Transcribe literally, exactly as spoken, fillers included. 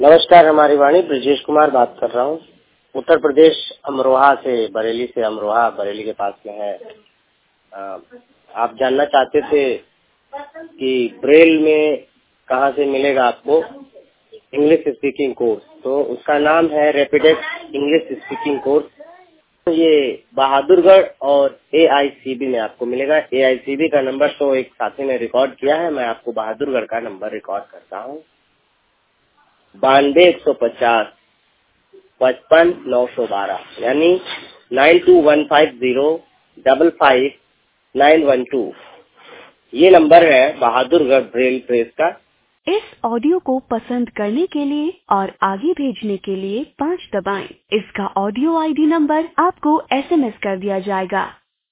नमस्कार, हमारी वाणी ब्रजेश कुमार बात कर रहा हूँ। उत्तर प्रदेश अमरोहा से, बरेली से। अमरोहा बरेली के पास में है। आ, आप जानना चाहते थे कि ब्रेल में कहाँ से मिलेगा आपको इंग्लिश स्पीकिंग कोर्स, तो उसका नाम है रैपिडेक्स इंग्लिश स्पीकिंग कोर्स। तो ये बहादुरगढ़ और ए आई सी बी में आपको मिलेगा। ए आई सी बी का नंबर तो एक साथी ने रिकॉर्ड किया है, मैं आपको बहादुरगढ़ का नंबर रिकॉर्ड करता हूँ। बानवे एक सौ पचास पचपन नौ सौ बारह, यानी nine two one five zero double five nine one two. ये नंबर है बहादुरगढ़ ब्रेल प्रेस का। इस ऑडियो को पसंद करने के लिए और आगे भेजने के लिए पाँच दबाएं। इसका ऑडियो आई डी नंबर आपको एस एम एस कर दिया जाएगा।